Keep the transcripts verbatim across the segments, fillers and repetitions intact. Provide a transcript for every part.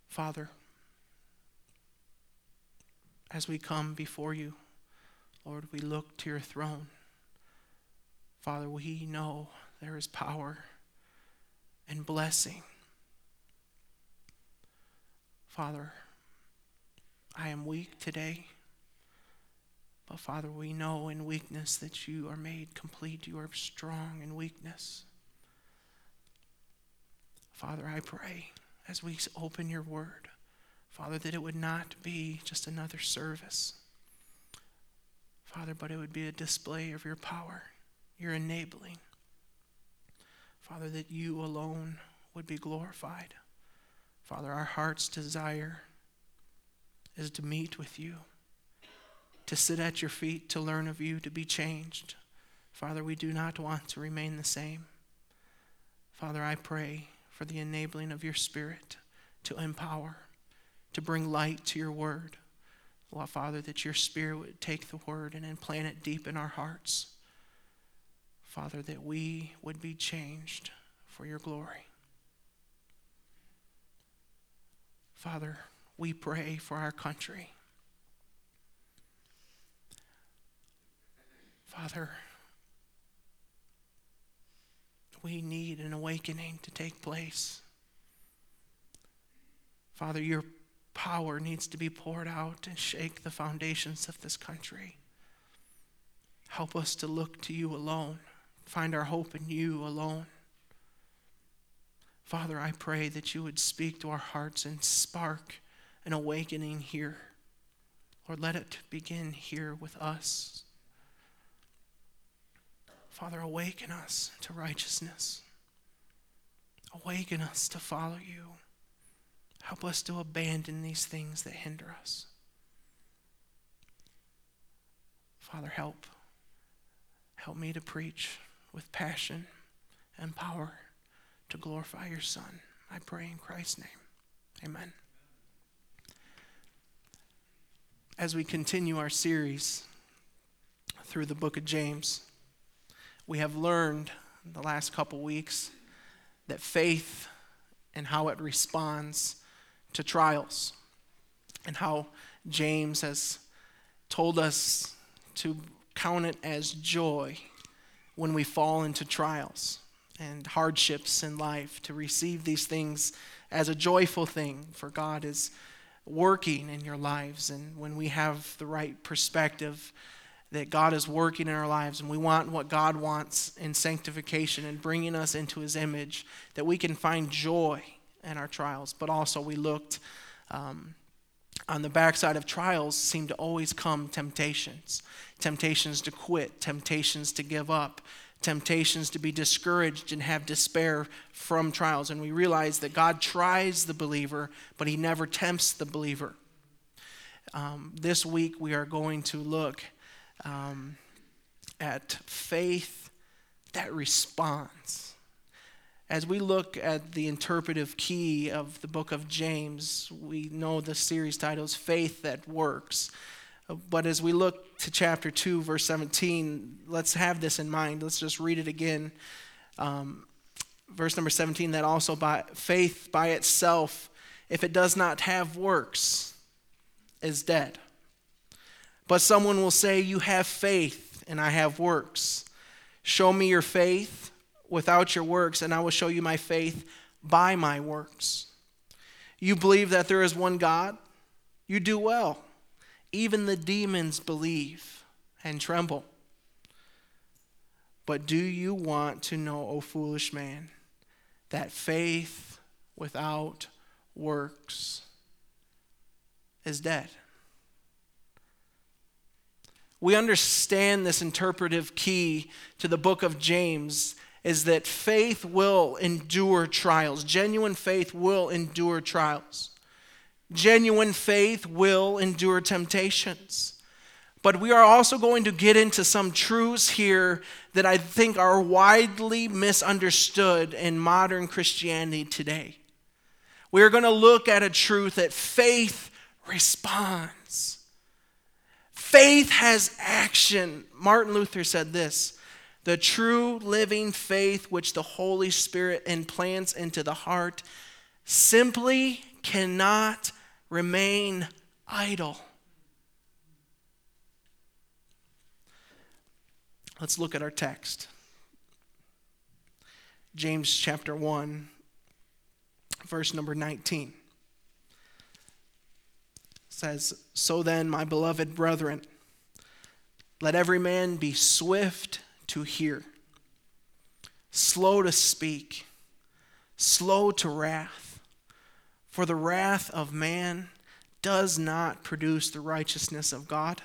Father, as we come before you, Lord, we look to your throne. Father, we know there is power and blessing. Father, I am weak today, but Father, we know in weakness that you are made complete. You are strong in weakness. Father, I pray as we open your word, Father, that it would not be just another service, Father, but it would be a display of your power, your enabling. Father, that you alone would be glorified. Father, our heart's desire is to meet with you, to sit at your feet, to learn of you, to be changed. Father, we do not want to remain the same. Father, I pray for the enabling of your Spirit to empower, to bring light to your word. Well, Father, that your Spirit would take the word and implant it deep in our hearts. Father, that we would be changed for your glory. Father, we pray for our country. Father, we need an awakening to take place. Father, your power needs to be poured out and shake the foundations of this country. Help us to look to you alone, find our hope in you alone. Father, I pray that you would speak to our hearts and spark an awakening here. Lord, let it begin here with us. Father, awaken us to righteousness. Awaken us to follow you. Help us to abandon these things that hinder us. Father, help. Help me to preach with passion and power to glorify your Son. I pray in Christ's name. Amen. As we continue our series through the book of James, we have learned in the last couple weeks that faith and how it responds to trials, and how James has told us to count it as joy when we fall into trials and hardships in life, to receive these things as a joyful thing, for God is working in your lives. And when we have the right perspective that God is working in our lives and we want what God wants in sanctification and bringing us into his image, that we can find joy in our trials. But also we looked um, on the backside of trials seem to always come temptations. Temptations to quit, temptations to give up, temptations to be discouraged and have despair from trials. And we realize that God tries the believer, but he never tempts the believer. Um, this week we are going to look um, at faith that responds. As we look at the interpretive key of the book of James, we know the series title is Faith That Works. But as we look to chapter two, verse seventeen, let's have this in mind. Let's just read it again. Um, verse number seventeen, that also by faith by itself, if it does not have works, is dead. But someone will say, you have faith and I have works. Show me your faith without your works, and I will show you my faith by my works. You believe that there is one God? You do well. Even the demons believe and tremble. But do you want to know, O foolish man, that faith without works is dead? We understand this interpretive key to the book of James is that faith will endure trials. Genuine faith will endure trials. Genuine faith will endure temptations. But we are also going to get into some truths here that I think are widely misunderstood in modern Christianity today. We are going to look at a truth that faith responds. Faith has action. Martin Luther said this: the true living faith which the Holy Spirit implants into the heart simply cannot remain idle. Let's look at our text. James chapter one, verse number nineteen. Says, "So then, my beloved brethren, let every man be swift to hear, slow to speak, slow to wrath. For the wrath of man does not produce the righteousness of God.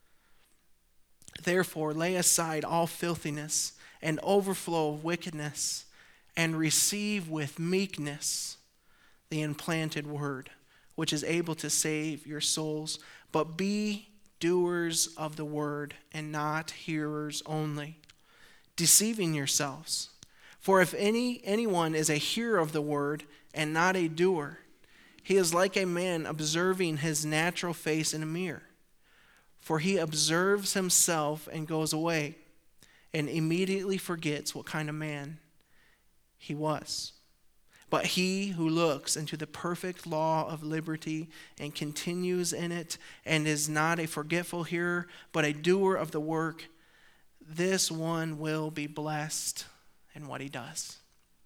Therefore, lay aside all filthiness and overflow of wickedness, and receive with meekness the implanted word, which is able to save your souls. But be doers of the word, and not hearers only, deceiving yourselves. For if any anyone is a hearer of the word and not a doer, he is like a man observing his natural face in a mirror. For he observes himself and goes away, and immediately forgets what kind of man he was. But he who looks into the perfect law of liberty and continues in it, and is not a forgetful hearer, but a doer of the work, this one will be blessed in what he does."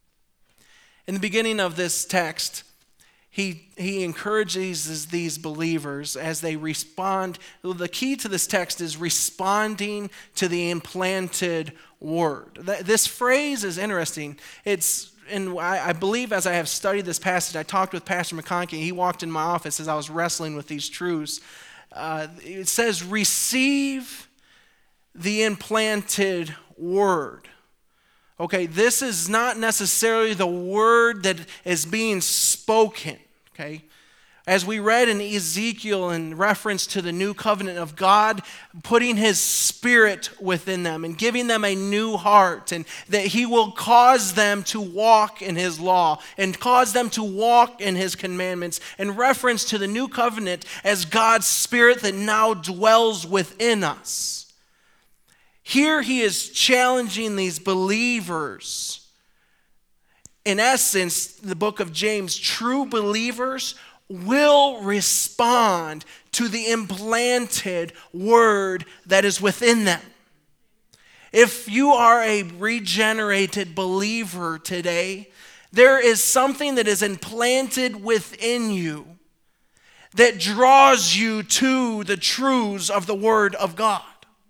In the beginning of this text, he, he encourages these believers as they respond. The key to this text is responding to the implanted word. This phrase is interesting. It's And I, I believe as I have studied this passage, I talked with Pastor McConkie. He walked in my office as I was wrestling with these truths. Uh, it says, receive the implanted word. Okay, this is not necessarily the word that is being spoken. Okay, as we read in Ezekiel in reference to the new covenant of God putting his spirit within them and giving them a new heart, and that he will cause them to walk in his law and cause them to walk in his commandments, in reference to the new covenant as God's spirit that now dwells within us. Here he is challenging these believers. In essence, the book of James, true believers will respond to the implanted word that is within them. If you are a regenerated believer today, there is something that is implanted within you that draws you to the truths of the Word of God.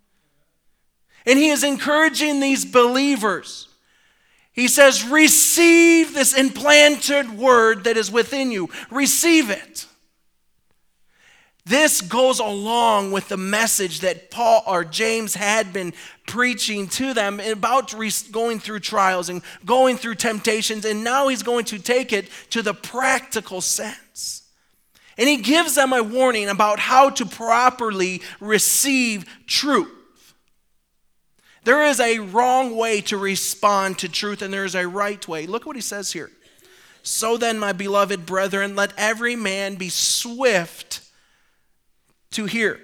And he is encouraging these believers. He says, receive this implanted word that is within you. Receive it. This goes along with the message that Paul or James had been preaching to them about going through trials and going through temptations, and now he's going to take it to the practical sense. And he gives them a warning about how to properly receive truth. There is a wrong way to respond to truth, and there is a right way. Look what he says here. "So then, my beloved brethren, let every man be swift to hear."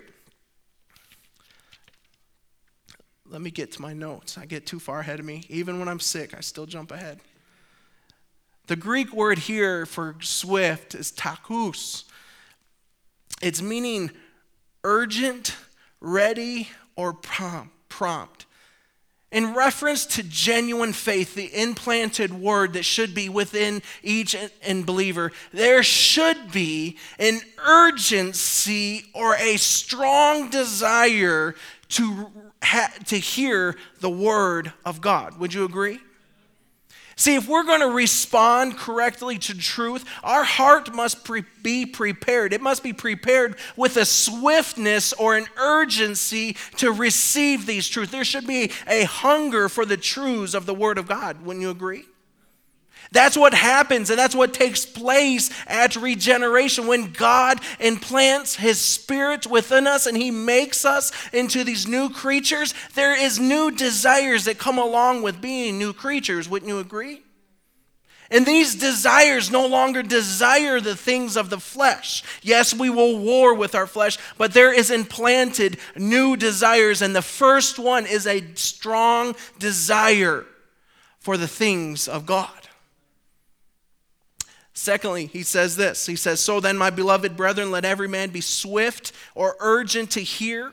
Let me get to my notes. I get too far ahead of me. Even when I'm sick, I still jump ahead. The Greek word here for swift is tachus. It's meaning urgent, ready, or prompt. prompt. In reference to genuine faith, the implanted word that should be within each believer, there should be an urgency or a strong desire to, ha- to hear the word of God. Would you agree? See, if we're going to respond correctly to truth, our heart must pre- be prepared. It must be prepared with a swiftness or an urgency to receive these truths. There should be a hunger for the truths of the Word of God. Wouldn't you agree? That's what happens, and that's what takes place at regeneration. When God implants his spirit within us and he makes us into these new creatures, there is new desires that come along with being new creatures. Wouldn't you agree? And these desires no longer desire the things of the flesh. Yes, we will war with our flesh, but there is implanted new desires, and the first one is a strong desire for the things of God. Secondly, he says this. He says, so then, my beloved brethren, let every man be swift or urgent to hear,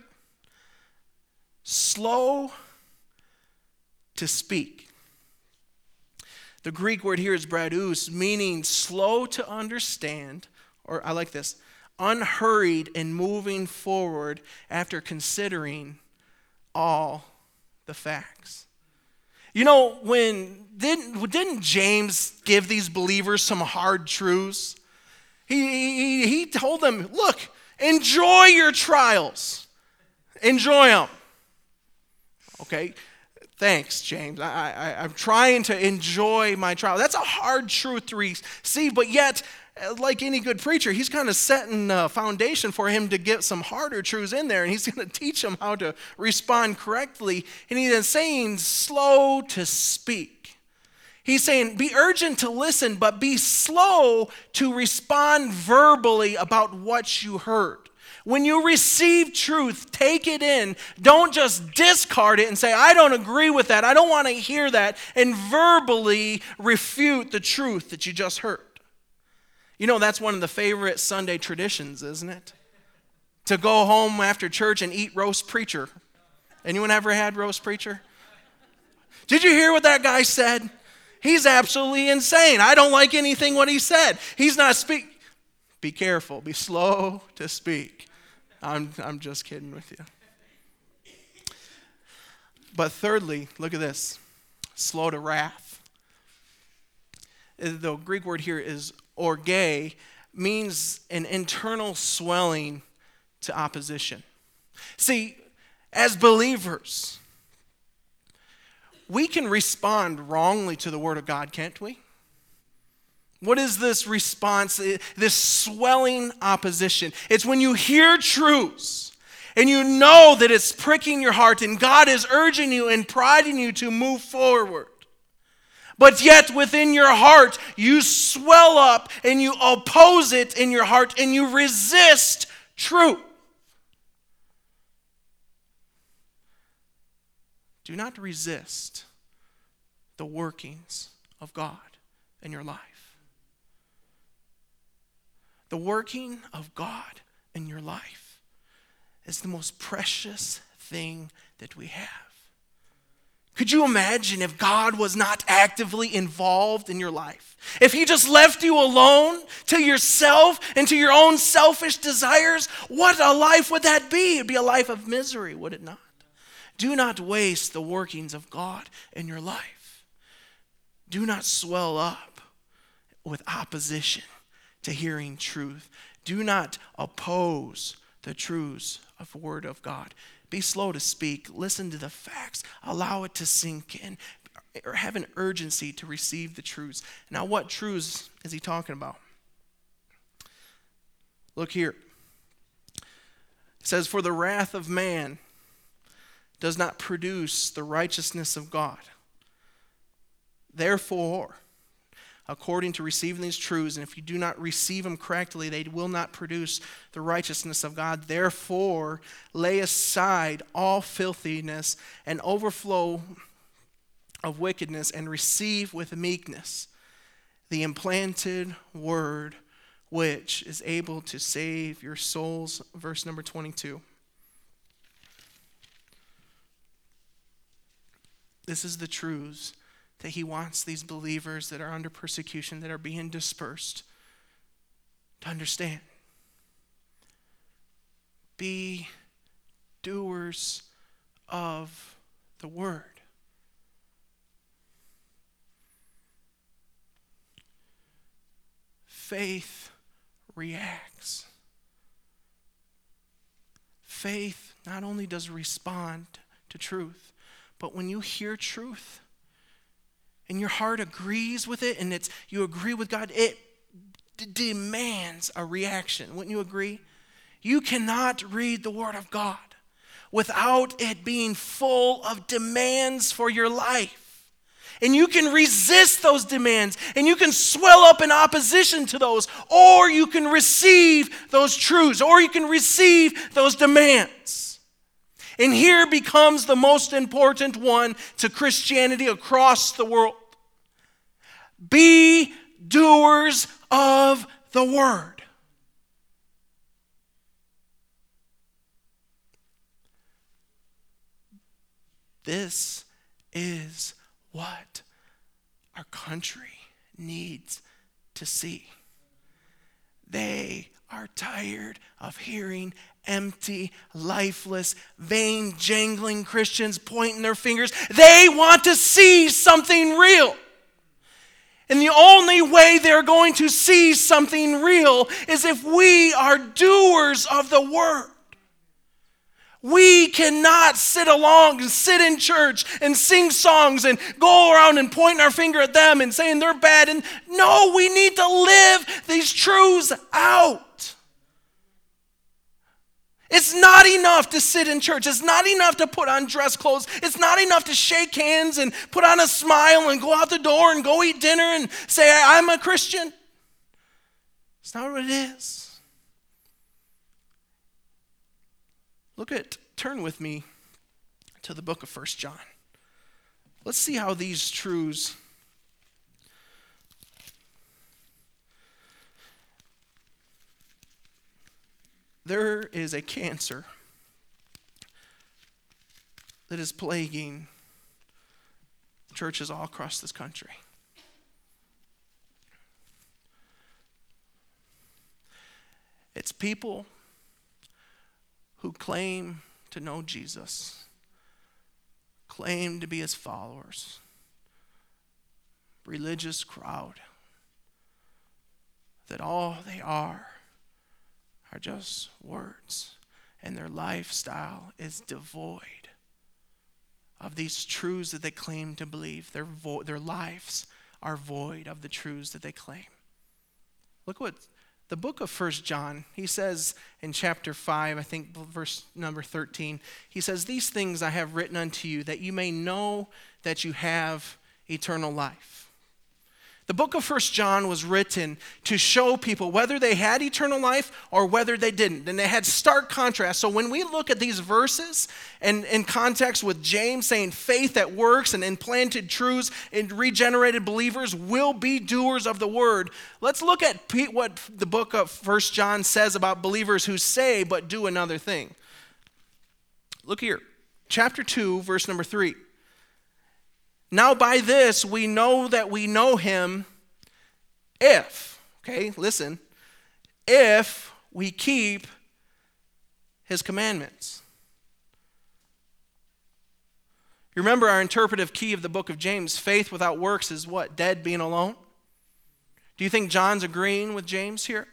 slow to speak. The Greek word here is brados, meaning slow to understand, or I like this, unhurried in moving forward after considering all the facts. You know, when didn't, didn't James give these believers some hard truths? He, he, he told them, look, enjoy your trials. Enjoy them. Okay, thanks, James. I, I, I'm trying to enjoy my trial. That's a hard truth to receive, but yet, like any good preacher, he's kind of setting a foundation for him to get some harder truths in there, and he's going to teach them how to respond correctly. And he's saying slow to speak. He's saying be urgent to listen, but be slow to respond verbally about what you heard. When you receive truth, take it in. Don't just discard it and say, I don't agree with that. I don't want to hear that, and verbally refute the truth that you just heard. You know, that's one of the favorite Sunday traditions, isn't it? To go home after church and eat roast preacher. Anyone ever had roast preacher? Did you hear what that guy said? He's absolutely insane. I don't like anything what he said. He's not speak. Be careful. Be slow to speak. I'm, I'm just kidding with you. But thirdly, look at this. Slow to wrath. The Greek word here is orge, means an internal swelling to opposition. See, as believers, we can respond wrongly to the Word of God, can't we? What is this response, this swelling opposition? It's when you hear truths and you know that it's pricking your heart and God is urging you and prodding you to move forward. But yet within your heart, you swell up and you oppose it in your heart and you resist truth. Do not resist the workings of God in your life. The working of God in your life is the most precious thing that we have. Could you imagine if God was not actively involved in your life? If he just left you alone to yourself and to your own selfish desires, what a life would that be? It'd be a life of misery, would it not? Do not waste the workings of God in your life. Do not swell up with opposition to hearing truth. Do not oppose the truths of the Word of God. Be slow to speak. Listen to the facts. Allow it to sink in. Or have an urgency to receive the truths. Now, what truths is he talking about? Look here. It says, for the wrath of man does not produce the righteousness of God. Therefore, according to receiving these truths, and if you do not receive them correctly, they will not produce the righteousness of God. Therefore, lay aside all filthiness and overflow of wickedness, and receive with meekness the implanted word, which is able to save your souls. Verse number twenty-two. This is the truths that he wants these believers that are under persecution, that are being dispersed, to understand. Be doers of the word. Faith reacts. Faith not only does respond to truth, but when you hear truth and your heart agrees with it and it's you agree with God, it d- demands a reaction. Wouldn't you agree? You cannot read the Word of God without it being full of demands for your life. And you can resist those demands, and you can swell up in opposition to those, or you can receive those truths, or you can receive those demands. And here becomes the most important one to Christianity across the world. Be doers of the word. This is what our country needs to see. They are tired of hearing empty, lifeless, vain, jangling Christians pointing their fingers. They want to see something real. And the only way they're going to see something real is if we are doers of the word. We cannot sit along and sit in church and sing songs and go around and point our finger at them and saying they're bad. And no, we need to live these truths out. It's not enough to sit in church. It's not enough to put on dress clothes. It's not enough to shake hands and put on a smile and go out the door and go eat dinner and say, I'm a Christian. It's not what it is. Look at, turn with me to the book of First John. Let's see how these truths there is a cancer that is plaguing churches all across this country. It's people who claim to know Jesus, claim to be his followers, religious crowd, that all they are are just words, and their lifestyle is devoid of these truths that they claim to believe. Their, vo- their lives are void of the truths that they claim. Look what the book of First John, he says in chapter five, I think verse number thirteen, he says, these things I have written unto you, that you may know that you have eternal life. The book of First John was written to show people whether they had eternal life or whether they didn't. And they had stark contrast. So when we look at these verses and in context with James saying faith that works and implanted truths and regenerated believers will be doers of the word, let's look at what the book of First John says about believers who say but do another thing. Look here, chapter two, verse number three. Now by this we know that we know him if, okay, listen, if we keep his commandments. You remember our interpretive key of the book of James, faith without works is what? Dead, being alone? Do you think John's agreeing with James here?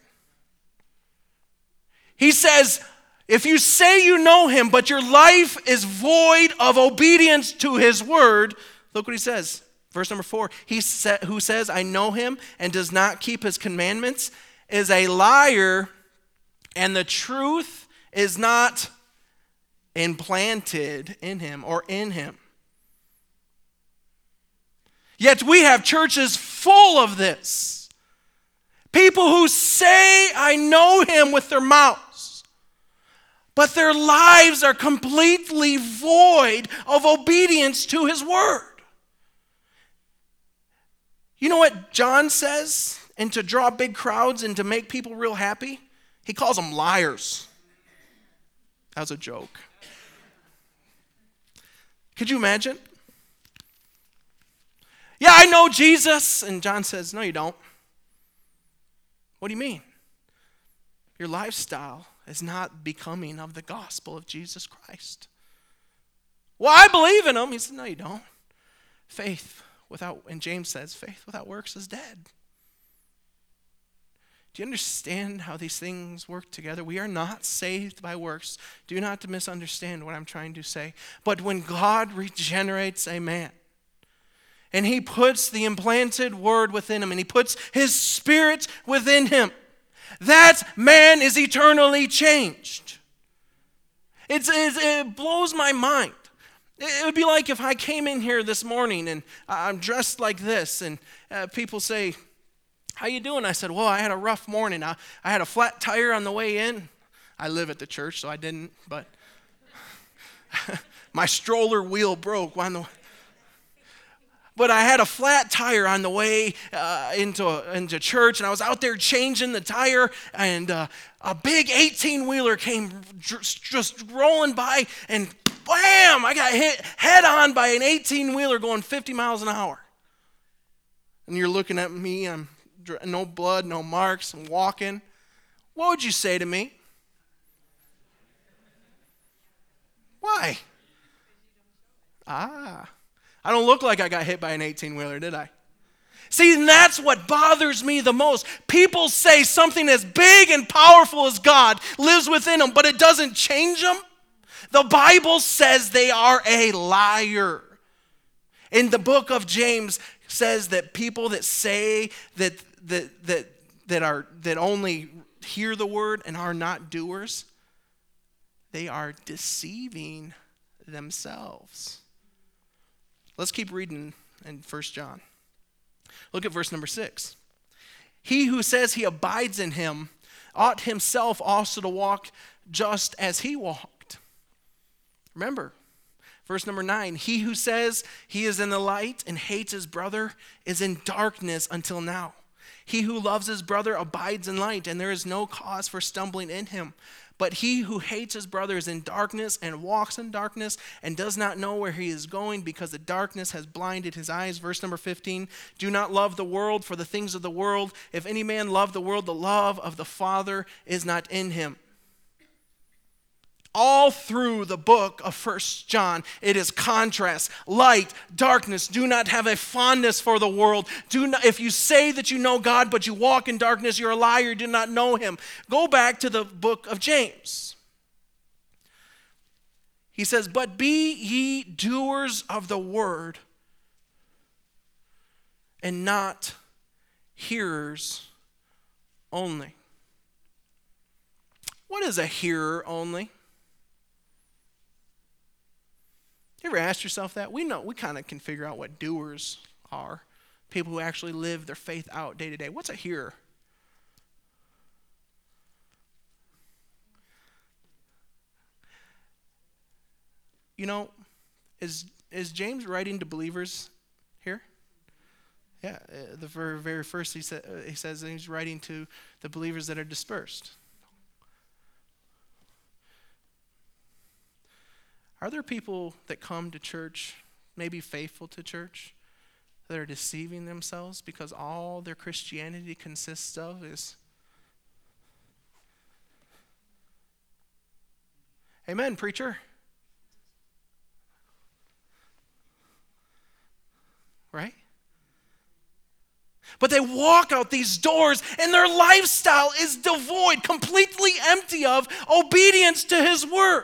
He says, if you say you know him, but your life is void of obedience to his word, look what he says. Verse number four. He sa- who says, I know him and does not keep his commandments is a liar, and the truth is not implanted in him or in him. Yet we have churches full of this. People who say, I know him with their mouths, but their lives are completely void of obedience to his word. You know what John says? And to draw big crowds and to make people real happy? He calls them liars. That was a joke. Could you imagine? Yeah, I know Jesus. And John says, no, you don't. What do you mean? Your lifestyle is not becoming of the gospel of Jesus Christ. Well, I believe in him. He said, no, you don't. Faith without, and James says, faith without works is dead. Do you understand how these things work together? We are not saved by works. Do not misunderstand what I'm trying to say. But when God regenerates a man, and he puts the implanted word within him, and he puts his spirit within him, that man is eternally changed. It's, it's, it blows my mind. It would be like if I came in here this morning and I'm dressed like this, and uh, people say, how you doing? I said, well, I had a rough morning. I, I had a flat tire on the way in. I live at the church, so I didn't, but my stroller wheel broke on the but I had a flat tire on the way uh, into, into church, and I was out there changing the tire, and uh, a big eighteen-wheeler came just, just rolling by, and bam, I got hit head on by an eighteen-wheeler going fifty miles an hour. And you're looking at me, I'm no blood, no marks, I'm walking. What would you say to me? Why? Ah, I don't look like I got hit by an eighteen-wheeler, did I? See, and that's what bothers me the most. People say something as big and powerful as God lives within them, but it doesn't change them. The Bible says they are a liar. In the book of James says that people that say that that that that are that only hear the word and are not doers, they are deceiving themselves. Let's keep reading in First John. Look at verse number six. He who says he abides in him ought himself also to walk just as he walked. Remember, verse number nine. He who says he is in the light and hates his brother is in darkness until now. He who loves his brother abides in light, and there is no cause for stumbling in him. But he who hates his brother is in darkness and walks in darkness and does not know where he is going because the darkness has blinded his eyes. Verse number fifteen, do not love the world for the things of the world. If any man love the world, the love of the Father is not in him. All through the book of First John, it is contrast, light, darkness. Do not have a fondness for the world. Do not, if you say that you know God, but you walk in darkness, you're a liar, you do not know him. Go back to the book of James. He says, but be ye doers of the word and not hearers only. What is a hearer only? You ever asked yourself that? We know, we kind of can figure out what doers are. People who actually live their faith out day to day. What's a hearer? You know, is is James writing to believers here? Yeah, uh, the very, very first he, sa- uh, he says that he's writing to the believers that are dispersed. Are there people that come to church, maybe faithful to church, that are deceiving themselves because all their Christianity consists of is, amen, preacher? Right? But they walk out these doors and their lifestyle is devoid, completely empty of obedience to his word.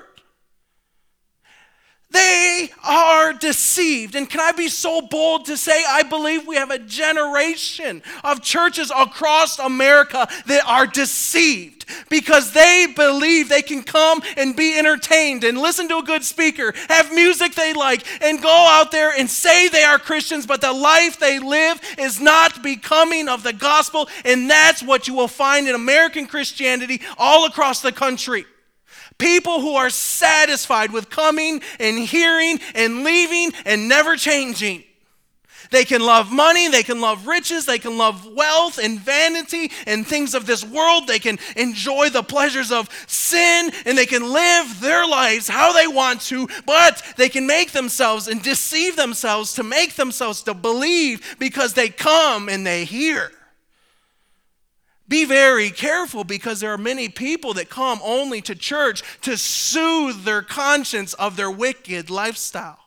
They are deceived. And can I be so bold to say I believe we have a generation of churches across America that are deceived because they believe they can come and be entertained and listen to a good speaker, have music they like, and go out there and say they are Christians, but the life they live is not becoming of the gospel. And that's what you will find in American Christianity all across the country. People who are satisfied with coming and hearing and leaving and never changing. They can love money, they can love riches, they can love wealth and vanity and things of this world. They can enjoy the pleasures of sin and they can live their lives how they want to, but they can make themselves and deceive themselves to make themselves to believe because they come and they hear. Be very careful because there are many people that come only to church to soothe their conscience of their wicked lifestyle.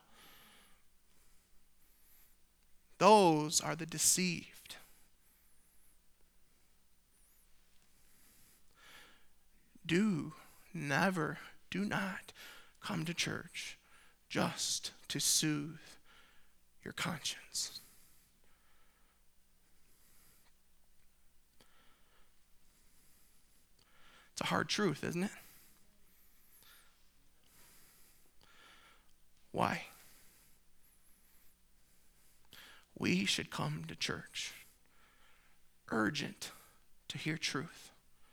Those are the deceived. Do never, do not come to church just to soothe your conscience. It's a hard truth, isn't it? Why? We should come to church urgent to hear truth.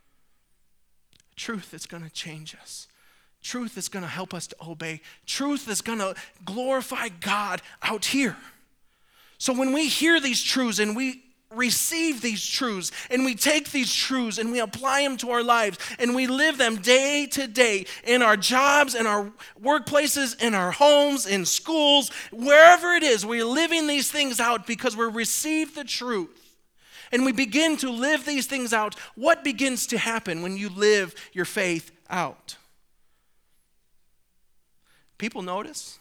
Truth that's going to change us. Truth that's going to help us to obey. Truth that's going to glorify God out here. So when we hear these truths and we receive these truths and we take these truths and we apply them to our lives and we live them day to day in our jobs, in our workplaces, in our homes, in schools, wherever it is, we're living these things out because we receive the truth and we begin to live these things out. What begins to happen when you live your faith out? People notice?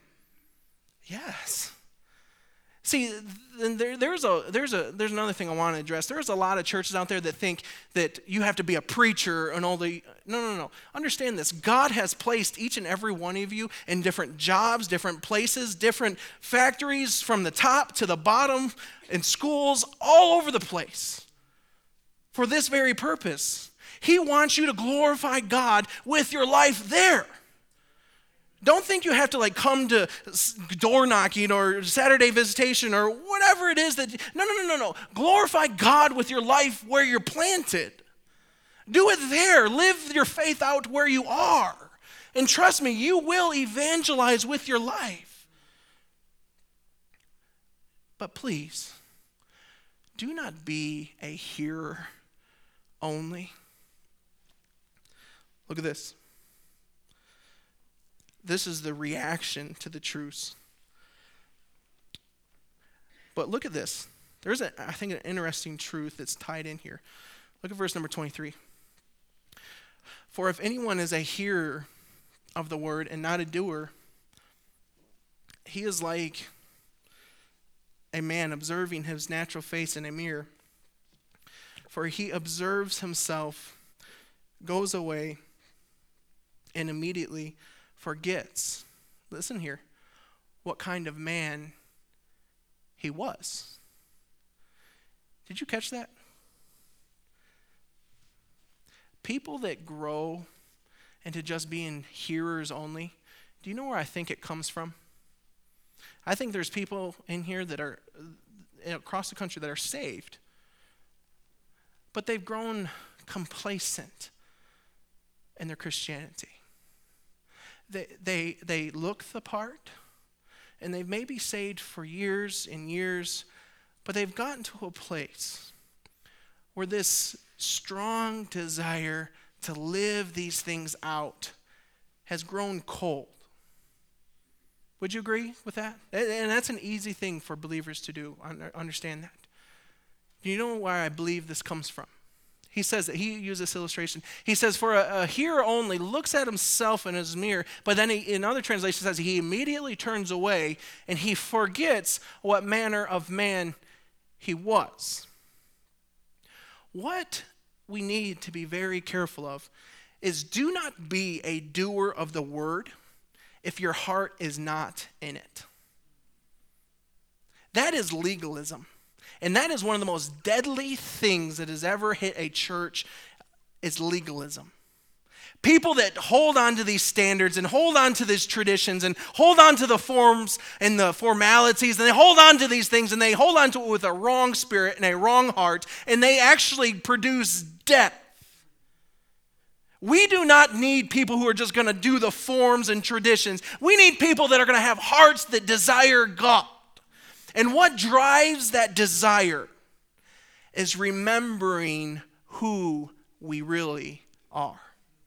Yes. See, there, there's a there's a there's another thing I want to address. There's a lot of churches out there that think that you have to be a preacher and all the no no no. Understand this. God has placed each and every one of you in different jobs, different places, different factories, from the top to the bottom, in schools, all over the place, for this very purpose. He wants you to glorify God with your life there. Don't think you have to like come to door knocking or Saturday visitation or whatever it is that, no, no, no, no, no. Glorify God with your life where you're planted. Do it there. Live your faith out where you are. And trust me, you will evangelize with your life. But please, do not be a hearer only. Look at this. This is the reaction to the truths. But look at this. There's, a, I think, an interesting truth that's tied in here. Look at verse number twenty-three. For if anyone is a hearer of the word and not a doer, he is like a man observing his natural face in a mirror. For he observes himself, goes away, and immediately forgets, listen here, what kind of man he was. Did you catch that? People that grow into just being hearers only, do you know where I think it comes from? I think there's people in here that are across the country that are saved, but they've grown complacent in their Christianity. They, they, they look the part, and they've maybe saved for years and years, but they've gotten to a place where this strong desire to live these things out has grown cold. Would you agree with that? And that's an easy thing for believers to do, understand that. Do you know where I believe this comes from? He says that he used this illustration. He says, for a, a hearer only looks at himself in his mirror, but then he, in other translations says he immediately turns away and he forgets what manner of man he was. What we need to be very careful of is do not be a doer of the word if your heart is not in it. That is legalism. And that is one of the most deadly things that has ever hit a church, is legalism. People that hold on to these standards and hold on to these traditions and hold on to the forms and the formalities, and they hold on to these things and they hold on to it with a wrong spirit and a wrong heart, and they actually produce death. We do not need people who are just going to do the forms and traditions. We need people that are going to have hearts that desire God. And what drives that desire is remembering who we really are.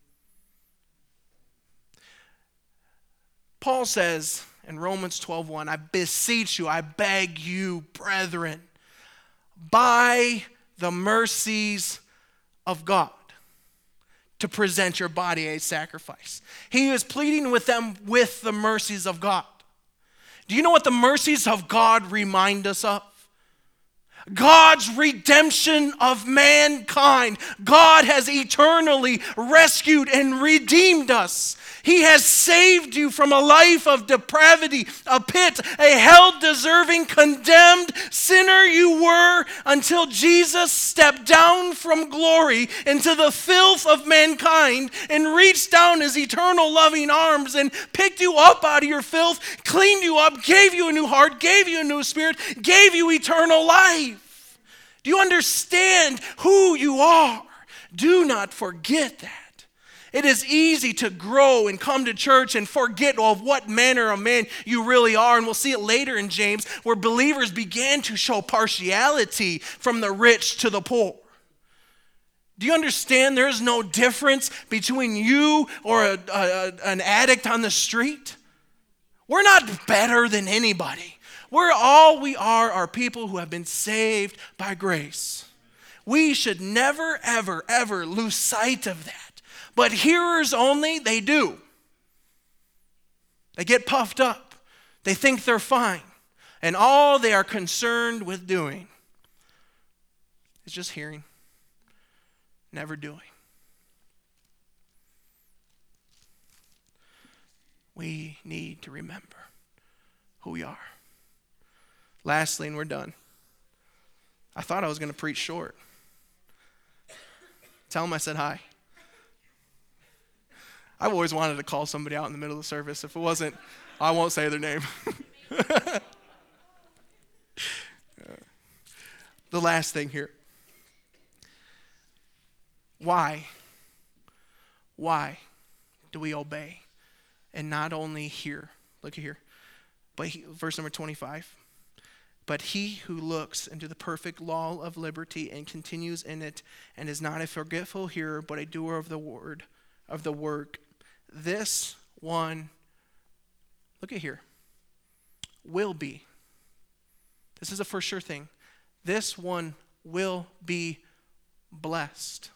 Paul says in Romans twelve one, I beseech you, I beg you, brethren, by the mercies of God, to present your body a sacrifice. He is pleading with them with the mercies of God. Do you know what the mercies of God remind us of? God's redemption of mankind. God has eternally rescued and redeemed us. He has saved you from a life of depravity, a pit, a hell-deserving, condemned sinner you were, until Jesus stepped down from glory into the filth of mankind and reached down his eternal loving arms and picked you up out of your filth, cleaned you up, gave you a new heart, gave you a new spirit, gave you eternal life. Do you understand who you are? Do not forget that. It is easy to grow and come to church and forget of what manner of man you really are. And we'll see it later in James, where believers began to show partiality from the rich to the poor. Do you understand there's no difference between you or a, a, an addict on the street? We're not better than anybody. We're all we are are people who have been saved by grace. We should never, ever, ever lose sight of that. But hearers only, they do. They get puffed up. They think they're fine. And all they are concerned with doing is just hearing, never doing. We need to remember who we are. Lastly, and we're done. I thought I was going to preach short. Tell them I said hi. I've always wanted to call somebody out in the middle of the service. If it wasn't, I won't say their name. The last thing here. Why? Why do we obey? And not only hear, look at here, but he, verse number twenty-five. But he who looks into the perfect law of liberty and continues in it, and is not a forgetful hearer, but a doer of the word, of the work, this one, look at here, will be. This is a for sure thing. This one will be blessed.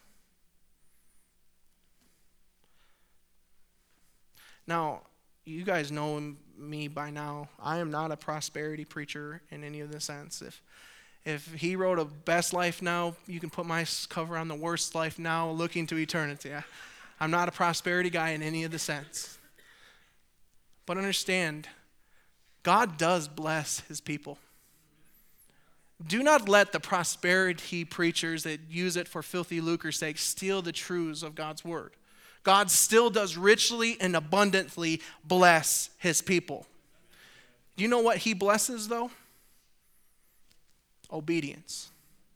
Now, you guys know me by now. I am not a prosperity preacher in any of the sense. If if he wrote a best life now, you can put my cover on the worst life now, looking to eternity. I, I'm not a prosperity guy in any of the sense. But understand, God does bless his people. Do not let the prosperity preachers that use it for filthy lucre's sake steal the truths of God's word. God still does richly and abundantly bless his people. Do you know what he blesses, though? Obedience.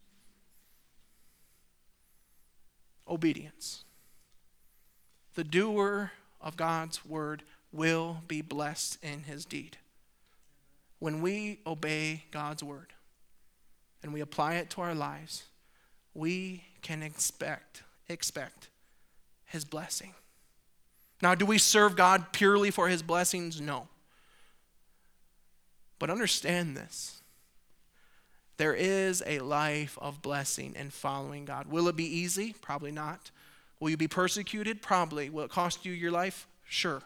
Obedience. The doer of God's word will be blessed in his deed. When we obey God's word and we apply it to our lives, we can expect, expect his blessing. Now, do we serve God purely for his blessings? No. But understand this. There is a life of blessing in following God. Will it be easy? Probably not. Will you be persecuted? Probably. Will it cost you your life? Sure.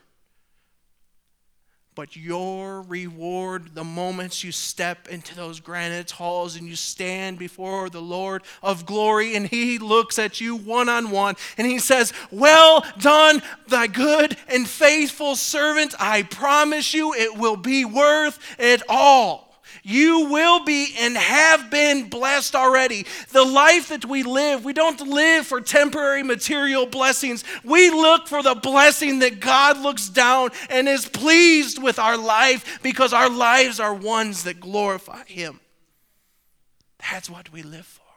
But your reward, the moments you step into those granite halls and you stand before the Lord of glory and he looks at you one-on-one and he says, well done, thy good and faithful servant. I promise you it will be worth it all. You will be and have been blessed already. The life that we live, we don't live for temporary material blessings. We look for the blessing that God looks down and is pleased with our life because our lives are ones that glorify him. That's what we live for.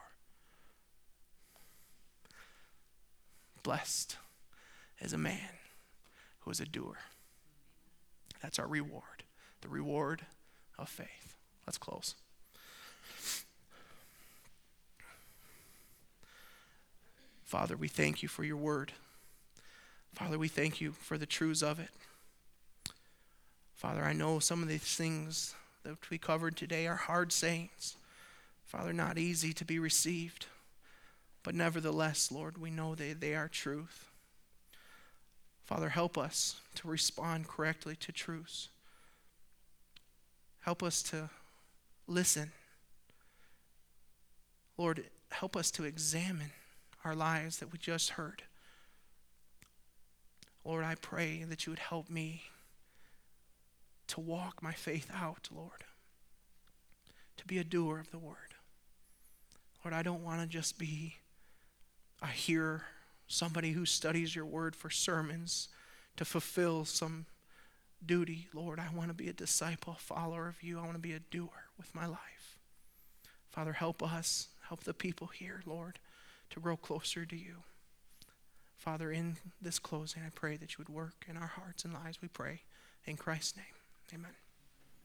Blessed is a man who is a doer. That's our reward, the reward of faith. Let's close. Father, we thank you for your word. Father, we thank you for the truths of it. Father, I know some of these things that we covered today are hard sayings. Father, not easy to be received. But nevertheless, Lord, we know that they are truth. Father, help us to respond correctly to truths. Help us to listen. Lord, help us to examine our lives that we just heard. Lord, I pray that you would help me to walk my faith out, Lord, to be a doer of the word. Lord, I don't want to just be a hearer, somebody who studies your word for sermons to fulfill some duty. Lord, I want to be a disciple, a follower of you. I want to be a doer with my life. Father, help us, help the people here, Lord, to grow closer to you. Father, in this closing, I pray that you would work in our hearts and lives, we pray. In Christ's name, amen.